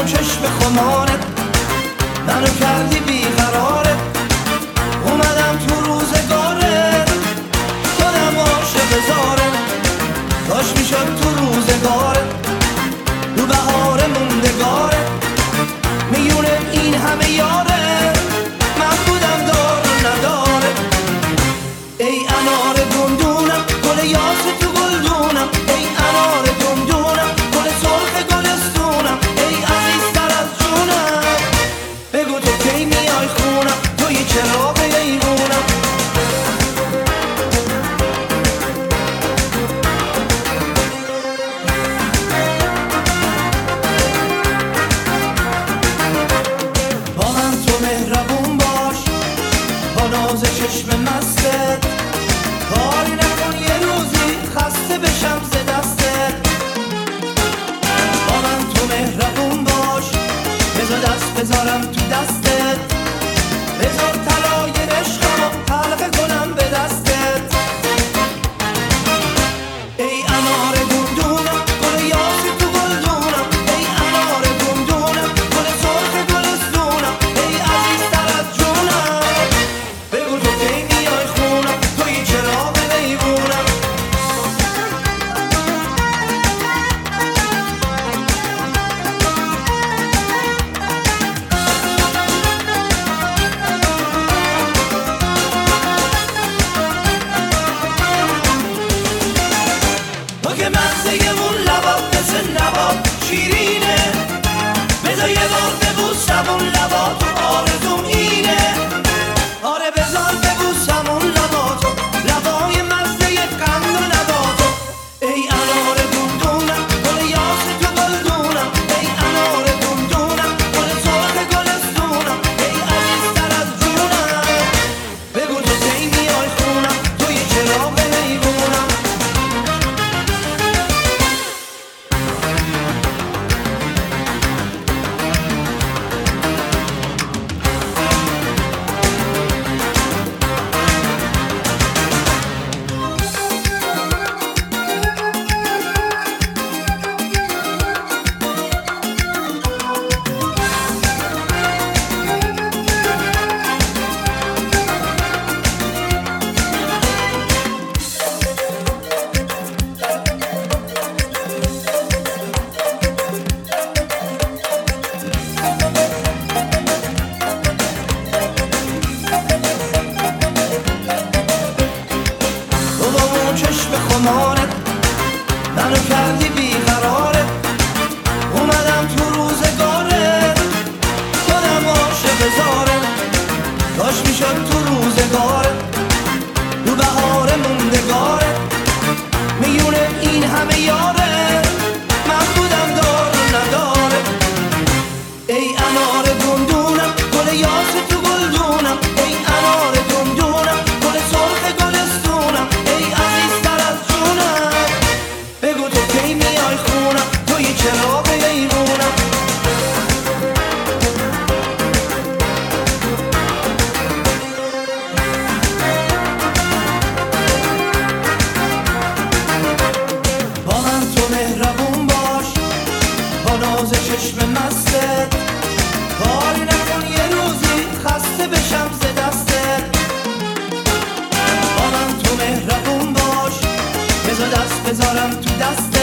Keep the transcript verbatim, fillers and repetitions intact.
چشم خمارت منو کردی بیقرارت، اومدم تو روزگارت شدم عاشق زارت، کاش میشد تو روزگارت رو بهار موندگارت میونه این همه یارت من بودم دار و ندارت. ای انار گندونم گل یاس تو گلدونم، ای انار گندونم گل سرخ گلستونم، ای عزیزتر از جونم بگو تو کی میای خونم، توی چراغ ایوونم. با من تو مهربون باش با ناز چشم مستت، کاری نکن یه روزی خسته بشم ز دستت. با من تو مهربون باش بذار دست بذارم تو دستت، بذار طلای عشقمو حلقه کنم به دستت. ای انار گندونم گل یاسی تو گلدونم، ای انار گندونم گل سرخ گلستونم، ای عزیزتر از جونم بگو تو کی میای خونم، توی چراغ ایوونم. تو که مغزیمون لبات مثل نبات شیرینه، بذار یه بار ببوسم اون لباتو آرزوم اینه. آره بذار ببوسم اون لباتو لبای مزه قند و نباتو. ای انار گندونم گل یاس تو گلدونم، ای انار گندونم گل سرخ گلستونم، ای عزیزتر از جونم بگو تو کی میای خونم، توی چراغ ایوونم. تو با اون چشم خمارت منو کردی بیقرارت، اومدم تو روزگارت شدم عاشق زارت، کاش میشد تو روزگارت رو بهار موندگارت میونه این همه یارت من بودم دار و ندارت. ای انار گندونم گل یاس تو گلدونم، ای انار گندونم گل سرخ گلستونم، ای عزیزتر از جونم بگو تو کی میای خونم، توی چراغ ایوونم. با من تو مهربون باش با ناز چشم مستت، کاری نکن یه روزی خسته بشم ز دستت. با من تو مهربون باش بذار دست بذارم تو دستت،